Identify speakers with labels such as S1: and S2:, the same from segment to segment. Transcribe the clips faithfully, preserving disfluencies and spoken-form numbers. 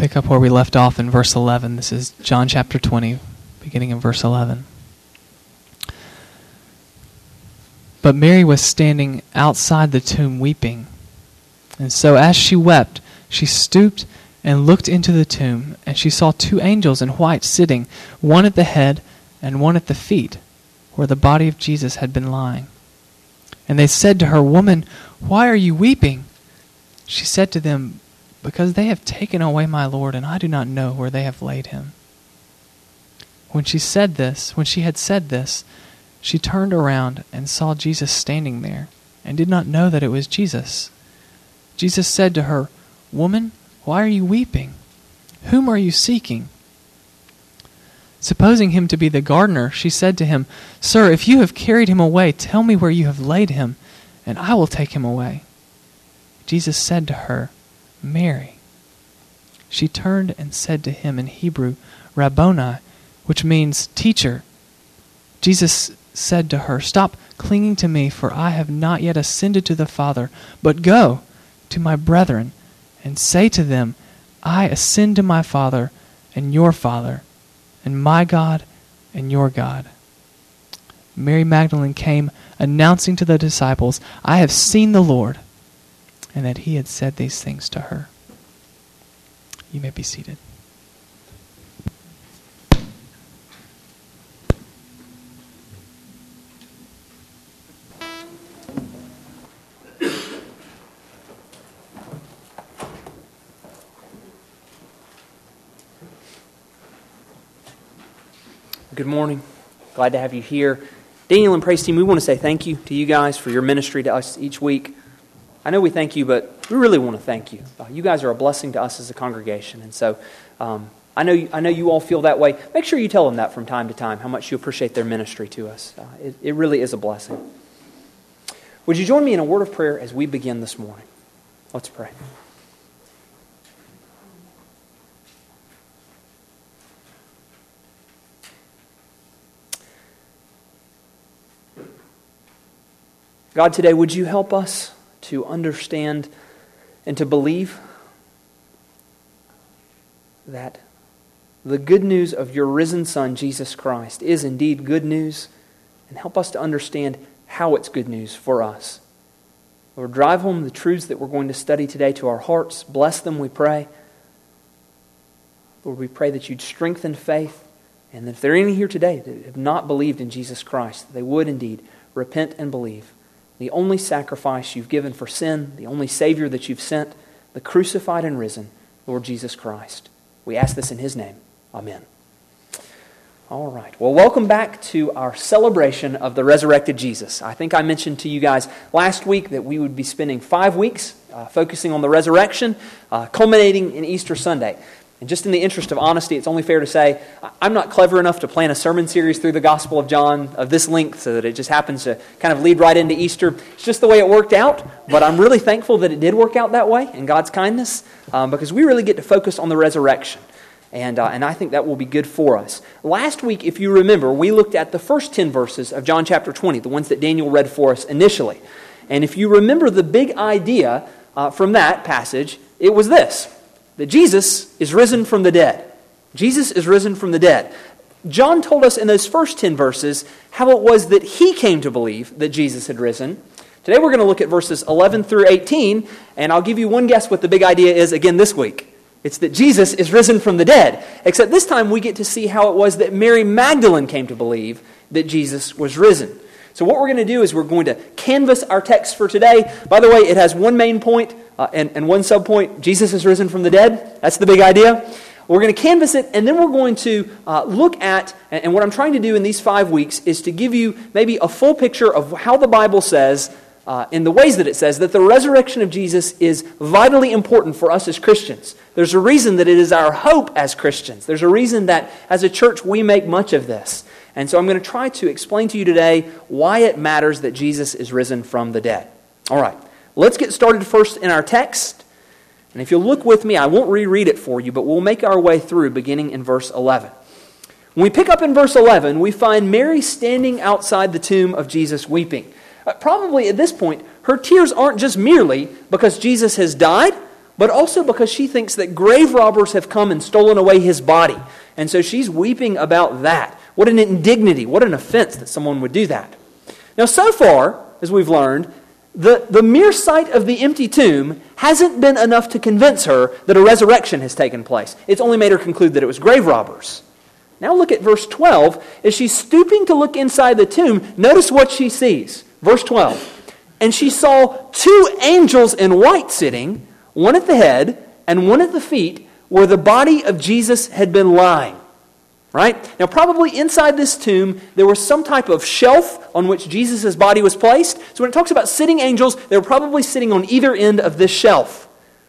S1: pick up where we left off in verse eleven. This is John chapter twenty, beginning in verse eleven. But Mary was standing outside the tomb weeping. And so as she wept, she stooped and looked into the tomb, and she saw two angels in white sitting, one at the head and one at the feet, where the body of Jesus had been lying. And they said to her, "Woman, why are you weeping?" She said to them, "Because they have taken away my Lord, and I do not know where they have laid him." When she said this, when she had said this, she turned around and saw Jesus standing there, and did not know that it was Jesus. Jesus said to her, "Woman, why are you weeping? Whom are you seeking?" Supposing him to be the gardener, she said to him, "Sir, if you have carried him away, tell me where you have laid him, and I will take him away." Jesus said to her, "Mary." She turned and said to him in Hebrew, "Rabboni," which means teacher. Jesus said to her, "Stop clinging to me, for I have not yet ascended to the Father, but go to my brethren and say to them, I ascend to my Father and your Father, and my God and your God." Mary Magdalene came, announcing to the disciples, "I have seen the Lord," and that he had said these things to her. You may be seated.
S2: Good morning. Glad to have you here. Daniel and praise team, we want to say thank you to you guys for your ministry to us each week. I know we thank you, but we really want to thank you. Uh, you guys are a blessing to us as a congregation, and so um, I know you, I know you all feel that way. Make sure you tell them that from time to time, how much you appreciate their ministry to us. Uh, it, it really is a blessing. Would you join me in a word of prayer as we begin this morning? Let's pray. God, today, would you help us to understand and to believe that the good news of your risen Son, Jesus Christ, is indeed good news, and help us to understand how it's good news for us. Lord, drive home the truths that we're going to study today to our hearts. Bless them, we pray. Lord, we pray that you'd strengthen faith, and if there are any here today that have not believed in Jesus Christ, they would indeed repent and believe. The only sacrifice you've given for sin, the only Savior that you've sent, the crucified and risen, Lord Jesus Christ. We ask this in His name. Amen. All right. Well, welcome back to our celebration of the resurrected Jesus. I think I mentioned to you guys last week that we would be spending five weeks uh, focusing on the resurrection, uh, culminating in Easter Sunday. And just in the interest of honesty, it's only fair to say I'm not clever enough to plan a sermon series through the Gospel of John of this length so that it just happens to kind of lead right into Easter. It's just the way it worked out, but I'm really thankful that it did work out that way in God's kindness um, because we really get to focus on the resurrection. And, uh, and I think that will be good for us. Last week, if you remember, we looked at the first ten verses of John chapter twenty, the ones that Daniel read for us initially. And if you remember the big idea uh, from that passage, it was this. That Jesus is risen from the dead. Jesus is risen from the dead. John told us in those first ten verses how it was that he came to believe that Jesus had risen. Today we're going to look at verses eleven through eighteen, and I'll give you one guess what the big idea is again this week. It's that Jesus is risen from the dead. Except this time we get to see how it was that Mary Magdalene came to believe that Jesus was risen. So what we're going to do is we're going to canvass our text for today. By the way, it has one main point uh, and, and one subpoint. Jesus is risen from the dead. That's the big idea. We're going to canvass it, and then we're going to uh, look at, and what I'm trying to do in these five weeks is to give you maybe a full picture of how the Bible says, uh, in the ways that it says, that the resurrection of Jesus is vitally important for us as Christians. There's a reason that it is our hope as Christians. There's a reason that as a church we make much of this. And so I'm going to try to explain to you today why it matters that Jesus is risen from the dead. All right, let's get started first in our text. And if you'll look with me, I won't reread it for you, but we'll make our way through beginning in verse eleven. When we pick up in verse eleven, we find Mary standing outside the tomb of Jesus weeping. Uh, probably at this point, her tears aren't just merely because Jesus has died but also because she thinks that grave robbers have come and stolen away his body. And so she's weeping about that. What an indignity, what an offense that someone would do that. Now, so far, as we've learned, the, the mere sight of the empty tomb hasn't been enough to convince her that a resurrection has taken place. It's only made her conclude that it was grave robbers. Now look at verse twelve. As she's stooping to look inside the tomb, notice what she sees. Verse twelve. And she saw two angels in white sitting, one at the head and one at the feet, where the body of Jesus had been lying. Right? Now, probably inside this tomb, there was some type of shelf on which Jesus' body was placed. So when it talks about sitting angels, they were probably sitting on either end of this shelf.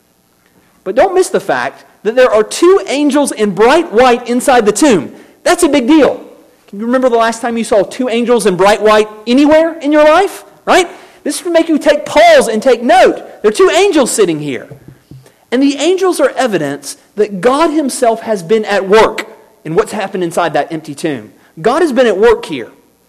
S2: But don't miss the fact that there are two angels in bright white inside the tomb. That's a big deal. Can you remember the last time you saw two angels in bright white anywhere in your life? Right? This would make you take pause and take note. There are two angels sitting here. And the angels are evidence that God himself has been at work in what's happened inside that empty tomb. God has been at work here.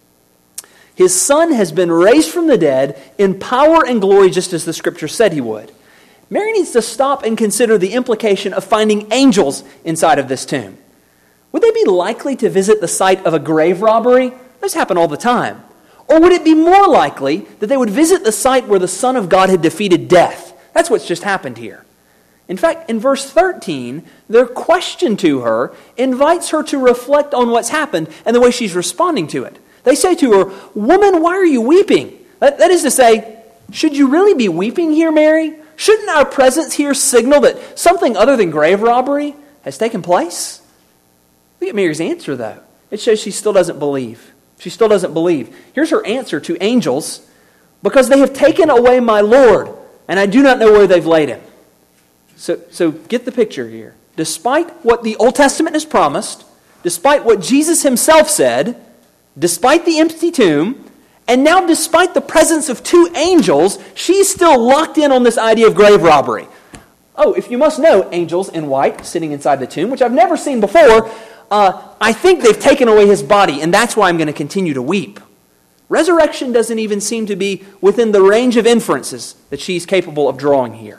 S2: His Son has been raised from the dead in power and glory, just as the Scripture said he would. Mary needs to stop and consider the implication of finding angels inside of this tomb. Would they be likely to visit the site of a grave robbery? Those happen all the time. Or would it be more likely that they would visit the site where the Son of God had defeated death? That's what's just happened here. In fact, in verse thirteen, their question to her invites her to reflect on what's happened and the way she's responding to it. They say to her, "Woman, why are you weeping?" That, that is to say, should you really be weeping here, Mary? Shouldn't our presence here signal that something other than grave robbery has taken place? Look at Mary's answer, though. It shows she still doesn't believe. She still doesn't believe. Here's her answer to angels. Because they have taken away my Lord, and I do not know where they've laid him. So, so get the picture here. Despite what the Old Testament has promised, despite what Jesus himself said, despite the empty tomb, and now despite the presence of two angels, she's still locked in on this idea of grave robbery. Oh, if you must know, angels in white sitting inside the tomb, which I've never seen before, uh, I think they've taken away his body, and that's why I'm going to continue to weep. Resurrection doesn't even seem to be within the range of inferences that she's capable of drawing here.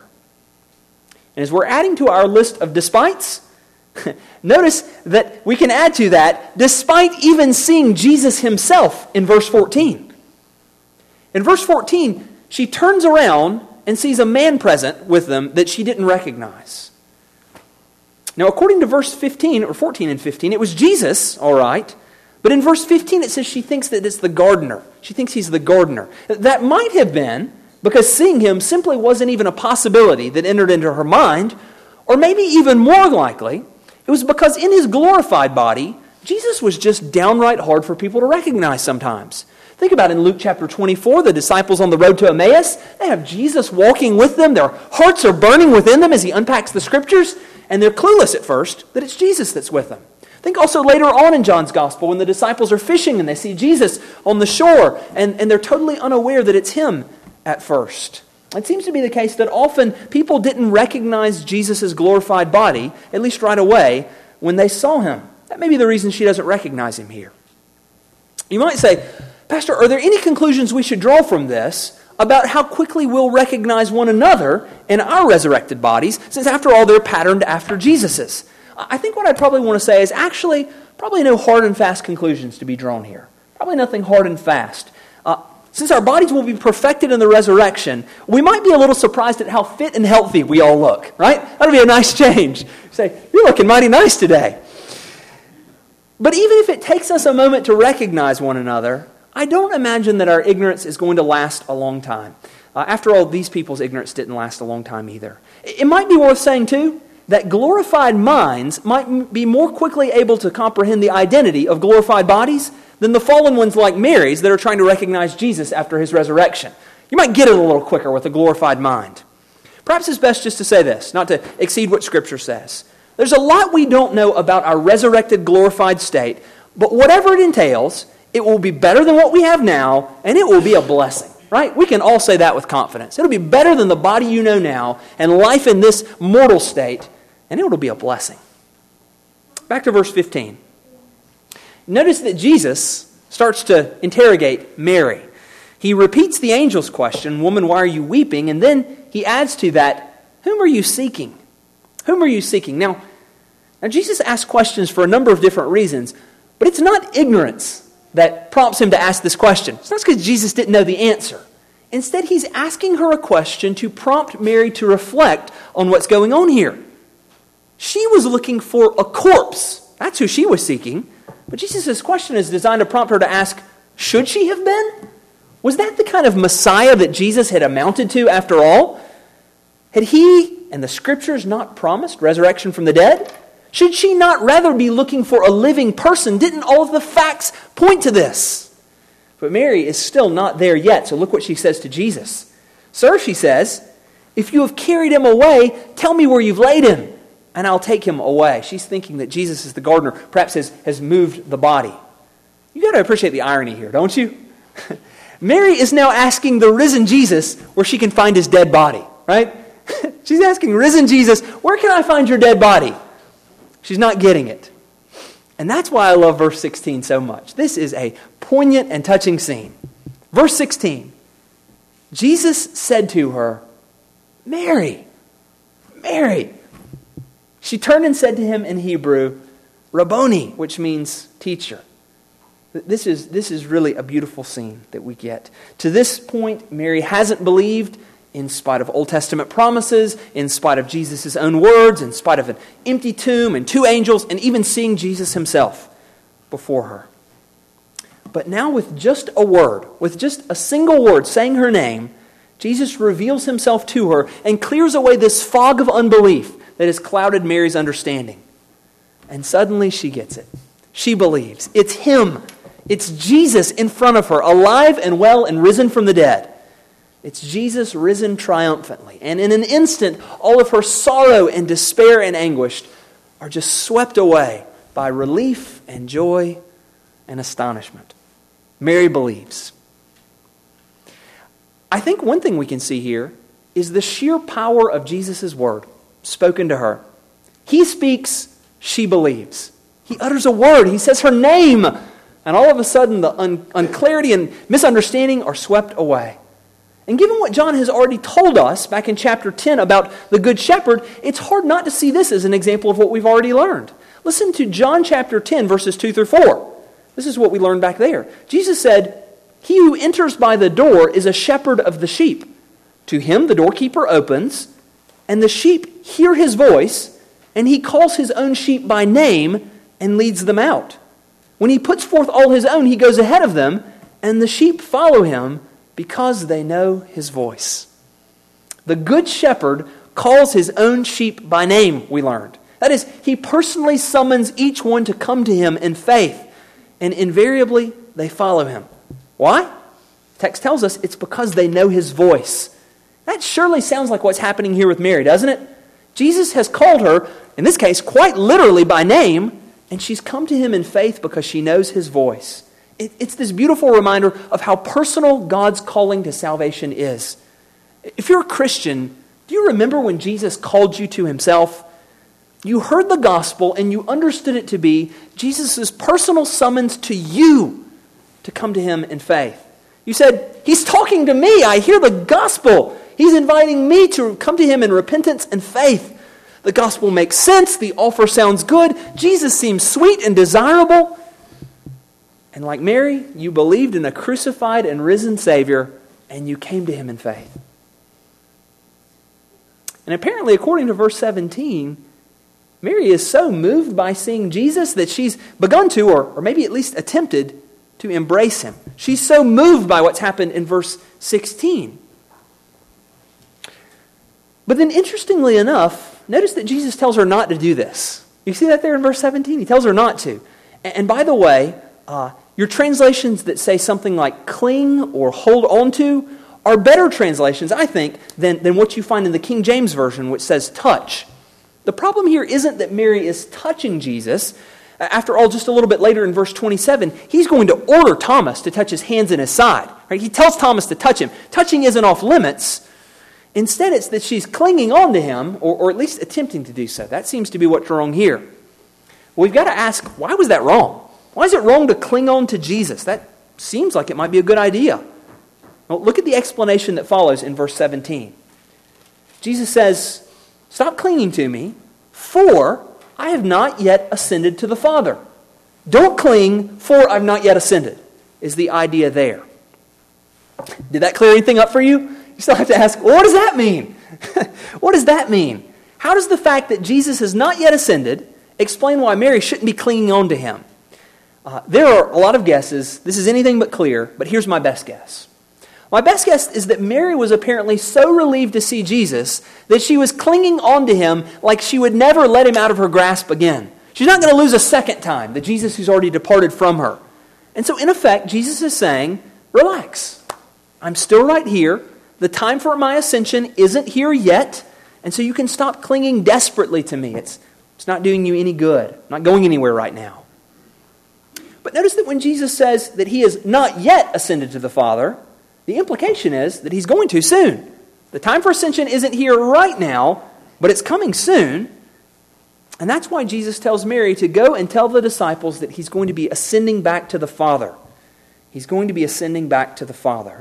S2: And as we're adding to our list of despites, notice that we can add to that, despite even seeing Jesus himself in verse fourteen. In verse fourteen, she turns around and sees a man present with them that she didn't recognize. Now, according to verse fifteen, or fourteen and fifteen, it was Jesus, all right. But in verse fifteen, it says she thinks that it's the gardener. She thinks he's the gardener. That might have been because seeing him simply wasn't even a possibility that entered into her mind. Or maybe even more likely, it was because in his glorified body, Jesus was just downright hard for people to recognize sometimes. Think about in Luke chapter twenty-four, the disciples on the road to Emmaus. They have Jesus walking with them. Their hearts are burning within them as he unpacks the Scriptures. And they're clueless at first that it's Jesus that's with them. Think also later on in John's Gospel when the disciples are fishing and they see Jesus on the shore. And, and they're totally unaware that it's him at first. It seems to be the case that often people didn't recognize Jesus' glorified body, at least right away, when they saw him. That may be the reason she doesn't recognize him here. You might say, Pastor, are there any conclusions we should draw from this about how quickly we'll recognize one another in our resurrected bodies, since after all they're patterned after Jesus's? I think what I probably want to say is actually probably no hard and fast conclusions to be drawn here. Probably nothing hard and fast. Uh, since our bodies will be perfected in the resurrection, we might be a little surprised at how fit and healthy we all look, right? That'll be a nice change. Say, you're looking mighty nice today. But even if it takes us a moment to recognize one another, I don't imagine that our ignorance is going to last a long time. Uh, after all, these people's ignorance didn't last a long time either. It might be worth saying, too, that glorified minds might be more quickly able to comprehend the identity of glorified bodies than the fallen ones like Mary's that are trying to recognize Jesus after his resurrection. You might get it a little quicker with a glorified mind. Perhaps it's best just to say this, not to exceed what Scripture says. There's a lot we don't know about our resurrected, glorified state, but whatever it entails, it will be better than what we have now, and it will be a blessing, right? We can all say that with confidence. It'll be better than the body you know now, and life in this mortal state, and it will be a blessing. Back to verse fifteen. Notice that Jesus starts to interrogate Mary. He repeats the angel's question, "Woman, why are you weeping?" And then he adds to that, Whom are you seeking? Whom are you seeking? Now, now Jesus asked questions for a number of different reasons, but it's not ignorance that prompts him to ask this question. It's not because Jesus didn't know the answer. Instead, he's asking her a question to prompt Mary to reflect on what's going on here. She was looking for a corpse. That's who she was seeking. But Jesus' question is designed to prompt her to ask, should she have been? Was that the kind of Messiah that Jesus had amounted to after all? Had he and the Scriptures not promised resurrection from the dead? Should she not rather be looking for a living person? Didn't all of the facts point to this? But Mary is still not there yet, so look what she says to Jesus. Sir, she says, if you have carried him away, tell me where you've laid him, and I'll take him away. She's thinking that Jesus is the gardener, perhaps has, has moved the body. You got to appreciate the irony here, don't you? Mary is now asking the risen Jesus where she can find his dead body, right? She's asking, risen Jesus, where can I find your dead body? She's not getting it. And that's why I love verse sixteen so much. This is a poignant and touching scene. Verse sixteen, Jesus said to her, Mary, Mary. She turned and said to him in Hebrew, Rabboni, which means teacher. This is, this is really a beautiful scene that we get. To this point, Mary hasn't believed in spite of Old Testament promises, in spite of Jesus' own words, in spite of an empty tomb and two angels, and even seeing Jesus himself before her. But now with just a word, with just a single word saying her name, Jesus reveals himself to her and clears away this fog of unbelief that has clouded Mary's understanding. And suddenly she gets it. She believes. It's him. It's Jesus in front of her, alive and well and risen from the dead. It's Jesus risen triumphantly. And in an instant, all of her sorrow and despair and anguish are just swept away by relief and joy and astonishment. Mary believes. I think one thing we can see here is the sheer power of Jesus' word spoken to her. He speaks, she believes. He utters a word, he says her name, and all of a sudden the un- unclarity and misunderstanding are swept away. And given what John has already told us back in chapter ten about the Good Shepherd, it's hard not to see this as an example of what we've already learned. Listen to John chapter ten, verses two through four. This is what we learned back there. Jesus said, He who enters by the door is a shepherd of the sheep. To him the doorkeeper opens, and the sheep hear his voice, and he calls his own sheep by name and leads them out. When he puts forth all his own, he goes ahead of them, and the sheep follow him, because they know his voice. The good shepherd calls his own sheep by name, we learned. That is, he personally summons each one to come to him in faith, and invariably they follow him. Why? The text tells us it's because they know his voice. That surely sounds like what's happening here with Mary, doesn't it? Jesus has called her, in this case, quite literally by name, and she's come to him in faith because she knows his voice. It's this beautiful reminder of how personal God's calling to salvation is. If you're a Christian, do you remember when Jesus called you to himself? You heard the gospel and you understood it to be Jesus' personal summons to you to come to him in faith. You said, he's talking to me. I hear the gospel. He's inviting me to come to him in repentance and faith. The gospel makes sense. The offer sounds good. Jesus seems sweet and desirable. And like Mary, you believed in a crucified and risen Savior, and you came to him in faith. And apparently, according to verse seventeen, Mary is so moved by seeing Jesus that she's begun to, or, or maybe at least attempted, to embrace him. She's so moved by what's happened in verse sixteen. But then, interestingly enough, notice that Jesus tells her not to do this. You see that there in verse seventeen? He tells her not to. And, and by the way, uh, your translations that say something like cling or hold on to are better translations, I think, than, than what you find in the King James Version, which says touch. The problem here isn't that Mary is touching Jesus. After all, just a little bit later in verse twenty-seven, he's going to order Thomas to touch his hands and his side. Right? He tells Thomas to touch him. Touching isn't off limits. Instead, it's that she's clinging on to him, or, or at least attempting to do so. That seems to be what's wrong here. Well, we've got to ask, why was that wrong? Why is it wrong to cling on to Jesus? That seems like it might be a good idea. Well, look at the explanation that follows in verse seventeen. Jesus says, Stop clinging to me, for I have not yet ascended to the Father. Don't cling, for I've not yet ascended, is the idea there. Did that clear anything up for you? You still have to ask, well, what does that mean? What does that mean? How does the fact that Jesus has not yet ascended explain why Mary shouldn't be clinging on to him? Uh, there are a lot of guesses. This is anything but clear, but here's my best guess. My best guess is that Mary was apparently so relieved to see Jesus that she was clinging on to him like she would never let him out of her grasp again. She's not going to lose a second time, the Jesus who's already departed from her. And so in effect, Jesus is saying, relax. I'm still right here. The time for my ascension isn't here yet. And so you can stop clinging desperately to me. It's, it's not doing you any good. I'm not going anywhere right now. But notice that when Jesus says that he has not yet ascended to the Father, the implication is that he's going to soon. The time for ascension isn't here right now, but it's coming soon. And that's why Jesus tells Mary to go and tell the disciples that he's going to be ascending back to the Father. He's going to be ascending back to the Father.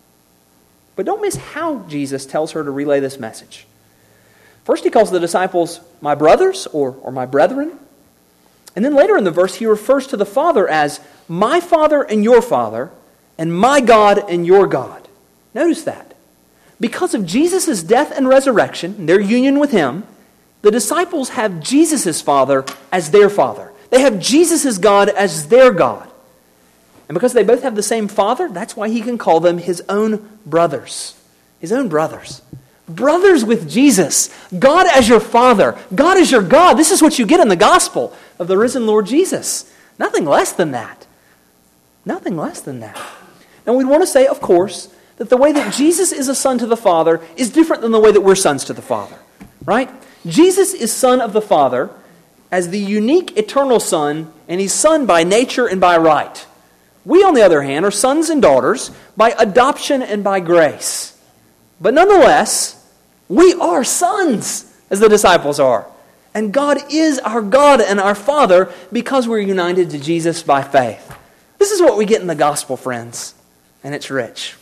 S2: But don't miss how Jesus tells her to relay this message. First, he calls the disciples my brothers or, or my brethren. And then later in the verse, he refers to the Father as my Father and your Father, and my God and your God. Notice that. Because of Jesus' death and resurrection, and their union with him, the disciples have Jesus' Father as their Father. They have Jesus' God as their God. And because they both have the same Father, that's why he can call them his own brothers. His own brothers. Brothers with Jesus. God as your Father. God as your God. This is what you get in the gospel of the risen Lord Jesus. Nothing less than that. Nothing less than that. Now we'd want to say, of course, that the way that Jesus is a son to the Father is different than the way that we're sons to the Father. Right? Jesus is son of the Father as the unique eternal Son, and he's son by nature and by right. We, on the other hand, are sons and daughters by adoption and by grace. But nonetheless, we are sons, as the disciples are. And God is our God and our Father because we're united to Jesus by faith. This is what we get in the gospel, friends, and it's rich.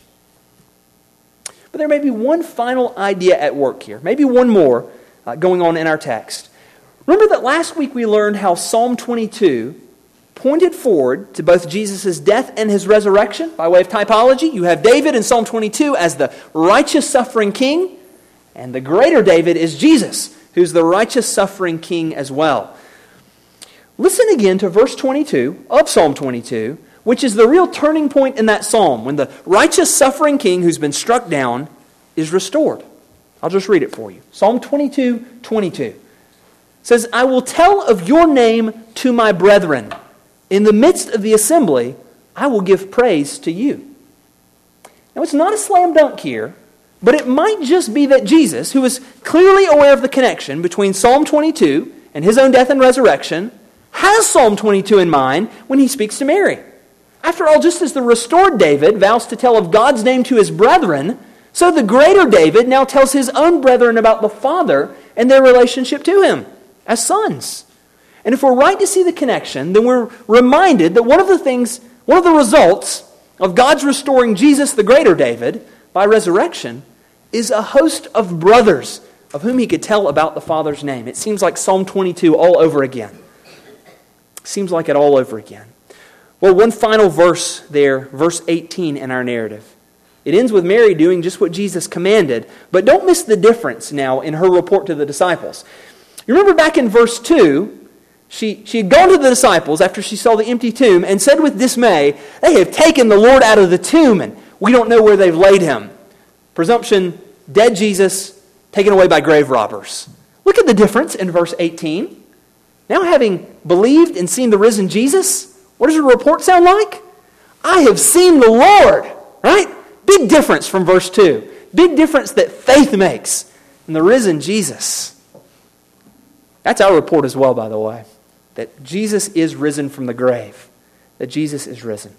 S2: But there may be one final idea at work here, maybe one more uh, going on in our text. Remember that last week we learned how Psalm twenty-two pointed forward to both Jesus' death and his resurrection. By way of typology, you have David in Psalm twenty-two as the righteous suffering king, and the greater David is Jesus, who's the righteous suffering king as well. Listen again to verse twenty-two of Psalm twenty-two, which is the real turning point in that psalm, when the righteous suffering king who's been struck down is restored. I'll just read it for you. Psalm twenty-two, twenty-two says, I will tell of your name to my brethren. In the midst of the assembly, I will give praise to you. Now, it's not a slam dunk here, but it might just be that Jesus, who is clearly aware of the connection between Psalm twenty-two and his own death and resurrection, has Psalm twenty-two in mind when he speaks to Mary. After all, just as the restored David vows to tell of God's name to his brethren, so the greater David now tells his own brethren about the Father and their relationship to him as sons. And if we're right to see the connection, then we're reminded that one of the things, one of the results of God's restoring Jesus, the greater David, by resurrection, is a host of brothers of whom he could tell about the Father's name. It seems like Psalm twenty-two all over again. Seems like it all over again. Well, one final verse there, verse eighteen in our narrative. It ends with Mary doing just what Jesus commanded, but don't miss the difference now in her report to the disciples. You remember back in verse two, she, she had gone to the disciples after she saw the empty tomb and said with dismay, they have taken the Lord out of the tomb and we don't know where they've laid him. Presumption, dead Jesus, taken away by grave robbers. Look at the difference in verse eighteen. Now having believed and seen the risen Jesus, what does her report sound like? I have seen the Lord, right? Big difference from verse two. Big difference that faith makes in the risen Jesus. That's our report as well, by the way. That Jesus is risen from the grave. That Jesus is risen.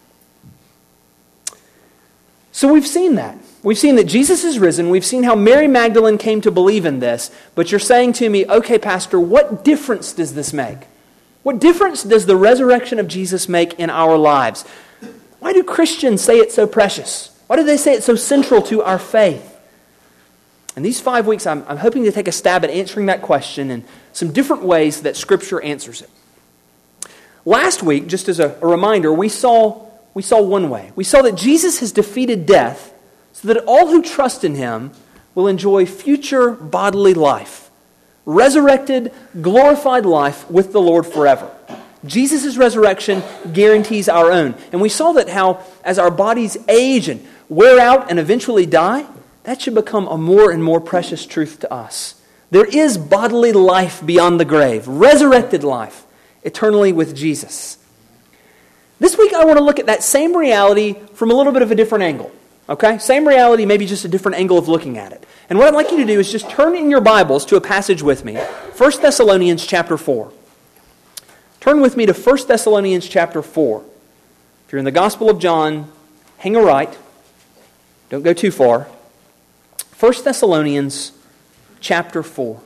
S2: So we've seen that. We've seen that Jesus is risen. We've seen how Mary Magdalene came to believe in this. But you're saying to me, okay, Pastor, what difference does this make? What difference does the resurrection of Jesus make in our lives? Why do Christians say it's so precious? Why do they say it's so central to our faith? And these five weeks, I'm, I'm hoping to take a stab at answering that question in some different ways that Scripture answers it. Last week, just as a, a reminder, we saw, we saw one way. We saw that Jesus has defeated death so that all who trust in Him will enjoy future bodily life, resurrected, glorified life with the Lord forever. Jesus' resurrection guarantees our own. And we saw that how as our bodies age and wear out and eventually die, that should become a more and more precious truth to us. There is bodily life beyond the grave, resurrected life, eternally with Jesus. This week I want to look at that same reality from a little bit of a different angle. Okay? Same reality, maybe just a different angle of looking at it. And what I'd like you to do is just turn in your Bibles to a passage with me. First Thessalonians chapter four. Turn with me to First Thessalonians chapter four. If you're in the Gospel of John, hang a right. Don't go too far. First Thessalonians chapter four.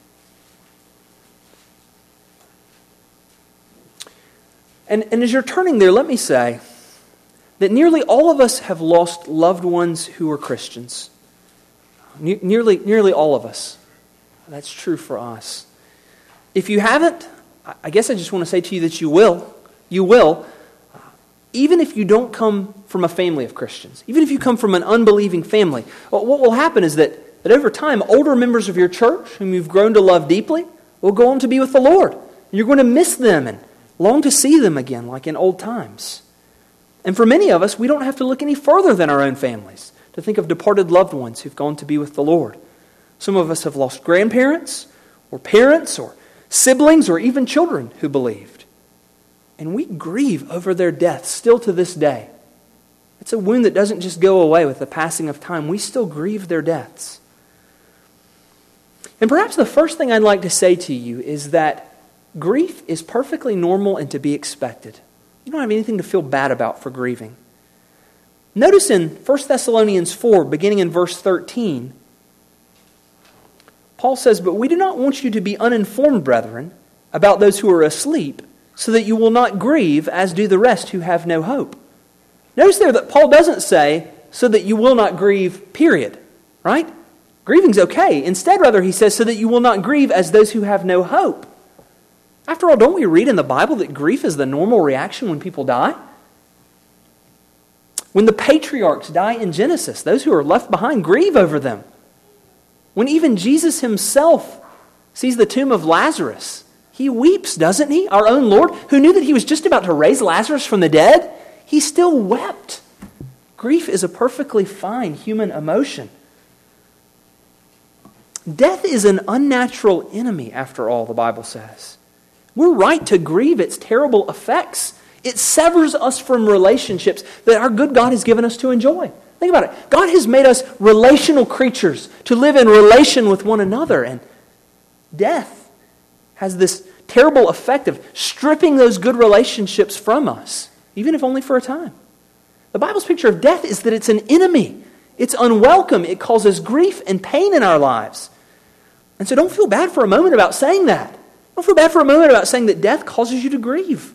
S2: And, and as you're turning there, let me say that nearly all of us have lost loved ones who are Christians. Ne- nearly, nearly all of us. That's true for us. If you haven't, I guess I just want to say to you that you will. You will. Even if you don't come from a family of Christians, even if you come from an unbelieving family, what will happen is that, that over time, older members of your church, whom you've grown to love deeply, will go on to be with the Lord. You're going to miss them and long to see them again, like in old times. And for many of us, we don't have to look any further than our own families to think of departed loved ones who've gone to be with the Lord. Some of us have lost grandparents, or parents, or siblings, or even children who believed. And we grieve over their death still to this day. It's a wound that doesn't just go away with the passing of time. We still grieve their deaths. And perhaps the first thing I'd like to say to you is that grief is perfectly normal and to be expected. You don't have anything to feel bad about for grieving. Notice in First Thessalonians four, beginning in verse thirteen, Paul says, "But we do not want you to be uninformed, brethren, about those who are asleep, so that you will not grieve as do the rest who have no hope." Notice there that Paul doesn't say, so that you will not grieve, period. Right? Grieving's okay. Instead, rather, he says, so that you will not grieve as those who have no hope. After all, don't we read in the Bible that grief is the normal reaction when people die? When the patriarchs die in Genesis, those who are left behind grieve over them. When even Jesus himself sees the tomb of Lazarus, he weeps, doesn't he? Our own Lord, who knew that he was just about to raise Lazarus from the dead, he still wept. Grief is a perfectly fine human emotion. Death is an unnatural enemy, after all, the Bible says. We're right to grieve its terrible effects. It severs us from relationships that our good God has given us to enjoy. Think about it. God has made us relational creatures to live in relation with one another. And death has this terrible effect of stripping those good relationships from us, even if only for a time. The Bible's picture of death is that it's an enemy. It's unwelcome. It causes grief and pain in our lives. And so don't feel bad for a moment about saying that. Don't feel bad for a moment about saying that death causes you to grieve.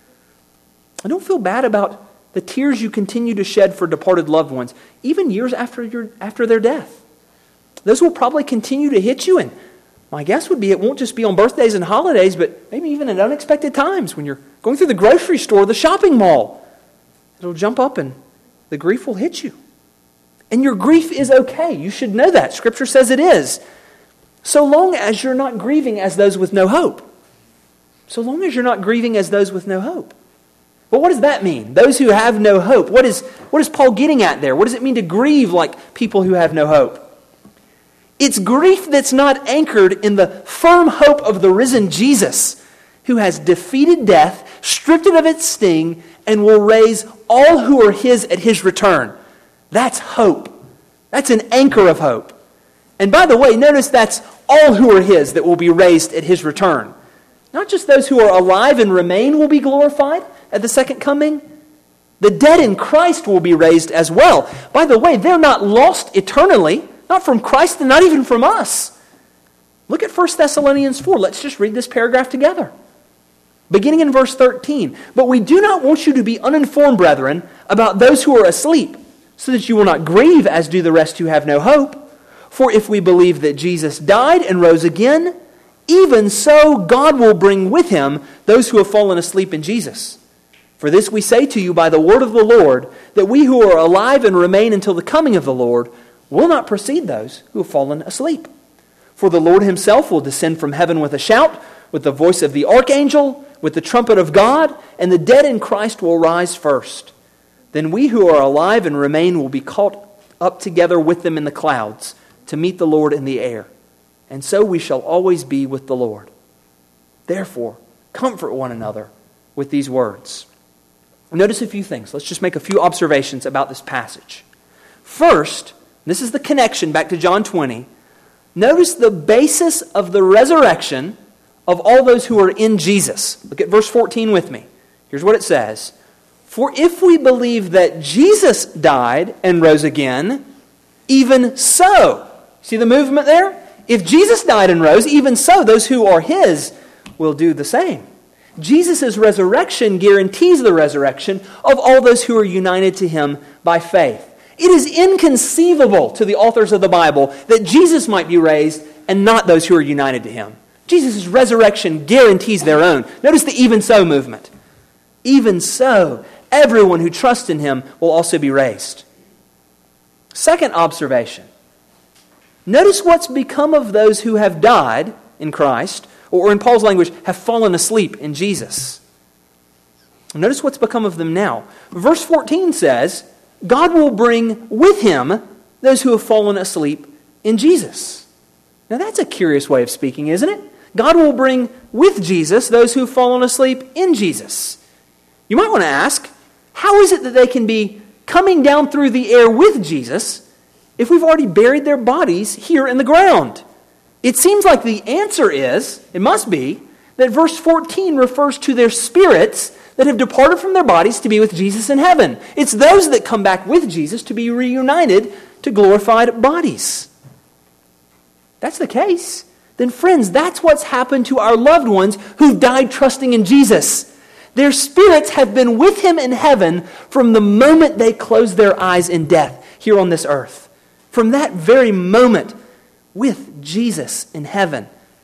S2: And don't feel bad about the tears you continue to shed for departed loved ones, even years after your after their death. Those will probably continue to hit you, and my guess would be it won't just be on birthdays and holidays, but maybe even at unexpected times when you're going through the grocery store or the shopping mall. It'll jump up and the grief will hit you. And your grief is okay. You should know that. Scripture says it is. So long as you're not grieving as those with no hope. So long as you're not grieving as those with no hope. But what does that mean? Those who have no hope. What is, what is Paul getting at there? What does it mean to grieve like people who have no hope? It's grief that's not anchored in the firm hope of the risen Jesus, who has defeated death, stripped it of its sting, and will raise all who are his at his return. That's hope. That's an anchor of hope. And by the way, notice that's all who are his that will be raised at his return. Not just those who are alive and remain will be glorified at the second coming. The dead in Christ will be raised as well. By the way, they're not lost eternally, not from Christ and not even from us. Look at First Thessalonians four. Let's just read this paragraph together. Beginning in verse thirteen. "But we do not want you to be uninformed, brethren, about those who are asleep, so that you will not grieve as do the rest who have no hope. For if we believe that Jesus died and rose again, even so God will bring with him those who have fallen asleep in Jesus. For this we say to you by the word of the Lord, that we who are alive and remain until the coming of the Lord will not precede those who have fallen asleep. For the Lord himself will descend from heaven with a shout, with the voice of the archangel, with the trumpet of God, and the dead in Christ will rise first. Then we who are alive and remain will be caught up together with them in the clouds to meet the Lord in the air. And so we shall always be with the Lord. Therefore, comfort one another with these words. Notice a few things. Let's just make a few observations about this passage. First, this is the connection back to John twenty. Notice the basis of the resurrection of all those who are in Jesus. Look at verse fourteen with me. Here's what it says. For if we believe that Jesus died and rose again, even so. See the movement there? If Jesus died and rose, even so, those who are his will do the same. Jesus' resurrection guarantees the resurrection of all those who are united to him by faith. It is inconceivable to the authors of the Bible that Jesus might be raised and not those who are united to him. Jesus' resurrection guarantees their own. Notice the even so movement. Even so, everyone who trusts in him will also be raised. Second observation. Notice what's become of those who have died in Christ, or in Paul's language, have fallen asleep in Jesus. Notice what's become of them now. Verse fourteen says, God will bring with him those who have fallen asleep in Jesus. Now that's a curious way of speaking, isn't it? God will bring with Jesus those who have fallen asleep in Jesus. You might want to ask, how is it that they can be coming down through the air with Jesus if we've already buried their bodies here in the ground? It seems like the answer is, it must be, that verse fourteen refers to their spirits that have departed from their bodies to be with Jesus in heaven. It's those that come back with Jesus to be reunited to glorified bodies. That's the case. Then friends, that's what's happened to our loved ones who've died trusting in Jesus. Their spirits have been with him in heaven from the moment they closed their eyes in death here on this earth. From that very moment, with Jesus in heaven.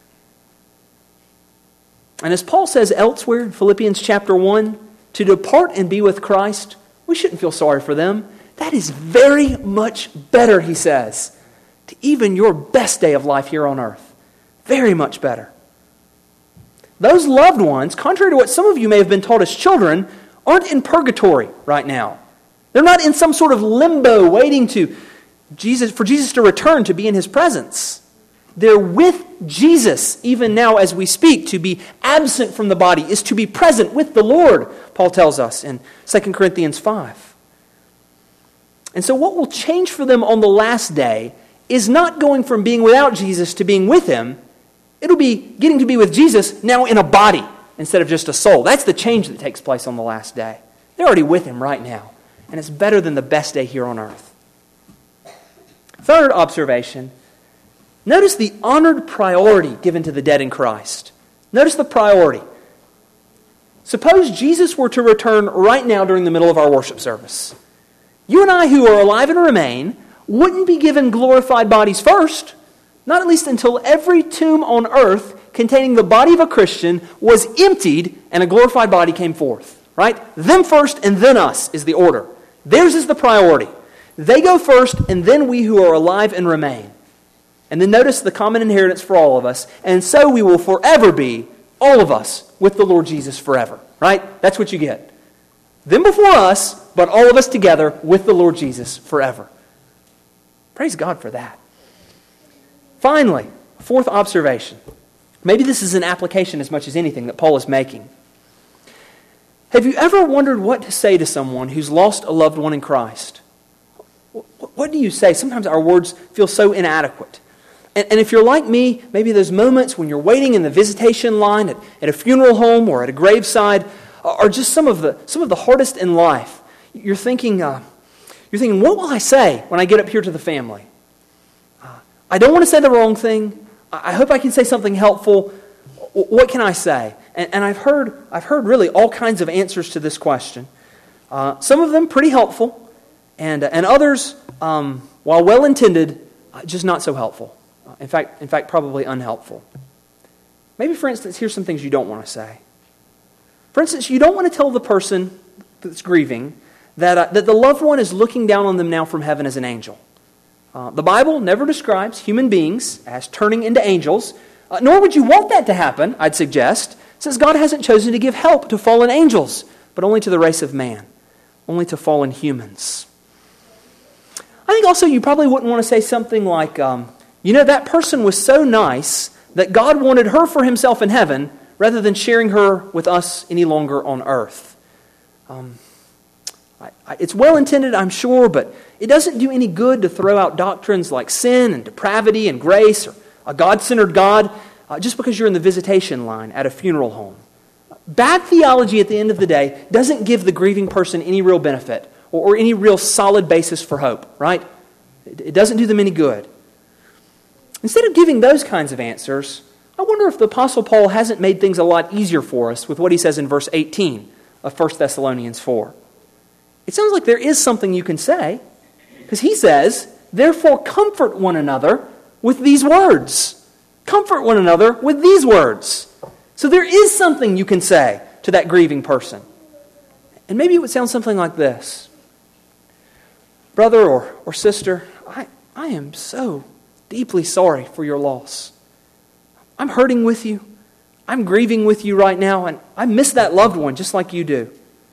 S2: And as Paul says elsewhere in Philippians chapter one, to depart and be with Christ, we shouldn't feel sorry for them. That is very much better, he says, to even your best day of life here on earth. Very much better. Those loved ones, contrary to what some of you may have been taught as children, aren't in purgatory right now. They're not in some sort of limbo waiting to Jesus for Jesus to return to be in his presence. They're with Jesus even now as we speak. To be absent from the body is to be present with the Lord, Paul tells us in Second Corinthians five. And so what will change for them on the last day is not going from being without Jesus to being with him. It'll be getting to be with Jesus now in a body instead of just a soul. That's the change that takes place on the last day. They're already with him right now. And it's better than the best day here on earth. Third observation, notice the honored priority given to the dead in Christ. Notice the priority. Suppose Jesus were to return right now during the middle of our worship service. You and I who are alive and remain wouldn't be given glorified bodies first, not at least until every tomb on earth containing the body of a Christian was emptied and a glorified body came forth. Right? Them first and then us is the order. Theirs is the priority. They go first, and then we who are alive and remain. And then notice the common inheritance for all of us. And so we will forever be, all of us, with the Lord Jesus forever. Right? That's what you get. Them before us, but all of us together with the Lord Jesus forever. Praise God for that. Finally, fourth observation. Maybe this is an application as much as anything that Paul is making. Have you ever wondered what to say to someone who's lost a loved one in Christ? What do you say? Sometimes our words feel so inadequate. And, and if you're like me, maybe those moments when you're waiting in the visitation line at, at a funeral home or at a graveside are just some of the some of the hardest in life. You're thinking, uh, you're thinking, what will I say when I get up here to the family? Uh, I don't want to say the wrong thing. I hope I can say something helpful. What can I say? And, and I've heard I've heard really all kinds of answers to this question. Uh, some of them pretty helpful. And, and others, um, while well-intended, uh, just not so helpful. Uh, in fact, in fact, probably unhelpful. Maybe, for instance, here's some things you don't want to say. For instance, you don't want to tell the person that's grieving that, uh, that the loved one is looking down on them now from heaven as an angel. Uh, the Bible never describes human beings as turning into angels, uh, nor would you want that to happen, I'd suggest, since God hasn't chosen to give help to fallen angels, but only to the race of man, only to fallen humans. I think also you probably wouldn't want to say something like, um, you know, that person was so nice that God wanted her for himself in heaven rather than sharing her with us any longer on earth. Um, I, I, it's well-intended, I'm sure, but it doesn't do any good to throw out doctrines like sin and depravity and grace or a God-centered God uh, just because you're in the visitation line at a funeral home. Bad theology at the end of the day doesn't give the grieving person any real benefit or, or any real solid basis for hope, right? It, it doesn't do them any good. Instead of giving those kinds of answers, I wonder if the Apostle Paul hasn't made things a lot easier for us with what he says in verse eighteen of First Thessalonians four. It sounds like there is something you can say, because he says, therefore comfort one another with these words. Comfort one another with these words. So there is something you can say to that grieving person. And maybe it would sound something like this. Brother or, or sister, I, I am so deeply sorry for your loss. I'm hurting with you. I'm grieving with you right now, and I miss that loved one just like you do.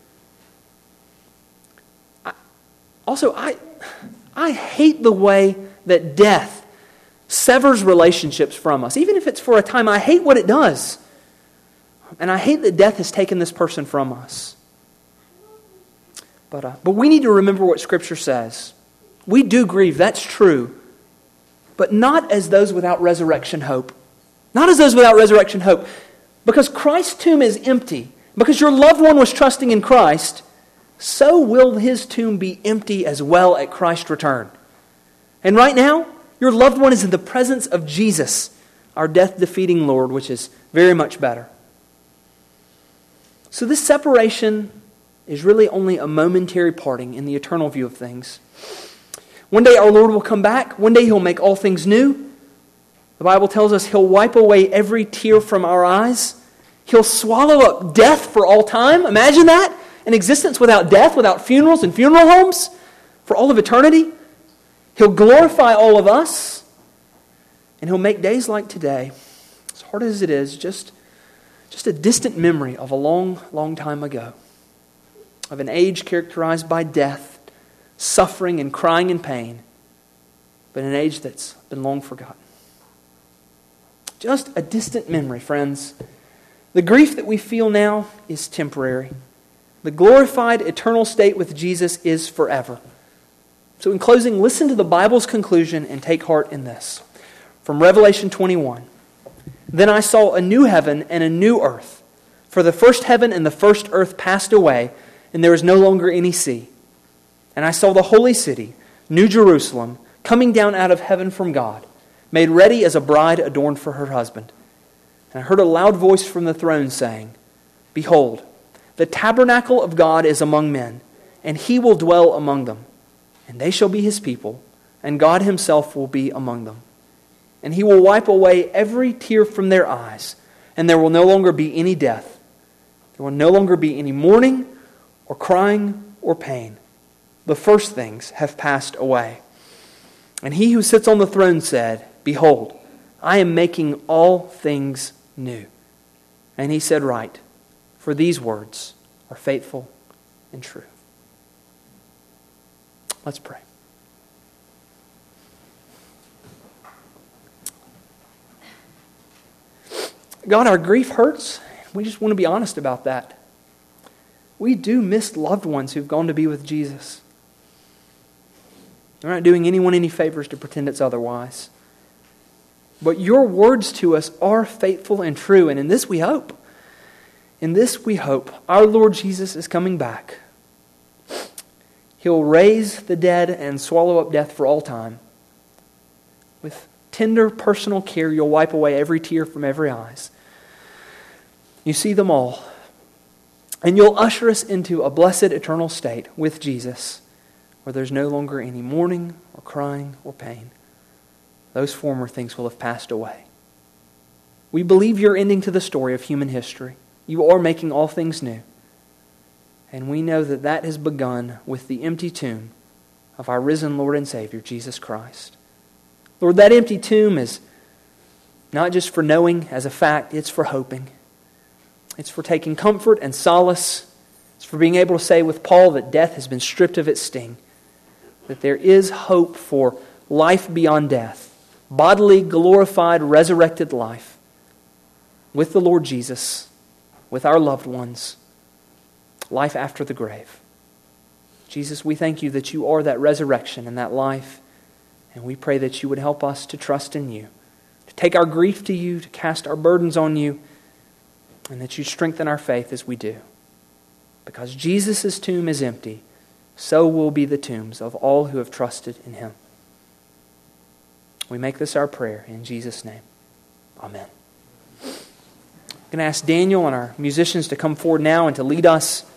S2: I, also, I, I hate the way that death severs relationships from us. Even if it's for a time, I hate what it does. And I hate that death has taken this person from us. But, uh, but we need to remember what Scripture says. We do grieve, that's true. But not as those without resurrection hope. Not as those without resurrection hope. Because Christ's tomb is empty. Because your loved one was trusting in Christ, so will his tomb be empty as well at Christ's return. And right now, your loved one is in the presence of Jesus, our death-defeating Lord, which is very much better. So this separation is really only a momentary parting in the eternal view of things. One day our Lord will come back. One day He'll make all things new. The Bible tells us He'll wipe away every tear from our eyes. He'll swallow up death for all time. Imagine that. An existence without death, without funerals and funeral homes for all of eternity. He'll glorify all of us. And He'll make days like today, as hard as it is, just, just a distant memory of a long, long time ago. Of an age characterized by death, suffering and crying and pain, but an age that's been long forgotten. Just a distant memory, friends. The grief that we feel now is temporary. The glorified eternal state with Jesus is forever. So in closing, listen to the Bible's conclusion and take heart in this. From Revelation twenty-one. Then I saw a new heaven and a new earth, for the first heaven and the first earth passed away, and there is no longer any sea. And I saw the holy city, New Jerusalem, coming down out of heaven from God, made ready as a bride adorned for her husband. And I heard a loud voice from the throne saying, Behold, the tabernacle of God is among men, and He will dwell among them. And they shall be His people, and God Himself will be among them. And He will wipe away every tear from their eyes, and there will no longer be any death. There will no longer be any mourning, or crying, or pain. The first things have passed away. And He who sits on the throne said, Behold, I am making all things new. And He said, Right, for these words are faithful and true. Let's pray. God, our grief hurts. We just want to be honest about that. We do miss loved ones who've gone to be with Jesus. We're not doing anyone any favors to pretend it's otherwise. But your words to us are faithful and true, and in this we hope. In this we hope. Our Lord Jesus is coming back. He'll raise the dead and swallow up death for all time. With tender personal care, you'll wipe away every tear from every eyes. You see them all. And you'll usher us into a blessed eternal state with Jesus, where there's no longer any mourning or crying or pain. those former things will have passed away. We believe you're ending to the story of human history. You are making all things new. And we know that that has begun with the empty tomb of our risen Lord and Savior, Jesus Christ. Lord, that empty tomb is not just for knowing as a fact, it's for hoping. It's for taking comfort and solace. It's for being able to say with Paul that death has been stripped of its sting. That there is hope for life beyond death. Bodily, glorified, resurrected life. With the Lord Jesus. With our loved ones. Life after the grave. Jesus, we thank you that you are that resurrection and that life. And we pray that you would help us to trust in you. To take our grief to you. To cast our burdens on you. And that you strengthen our faith as we do. Because Jesus' tomb is empty, so will be the tombs of all who have trusted in him. We make this our prayer in Jesus' name. Amen. I'm going to ask Daniel and our musicians to come forward now and to lead us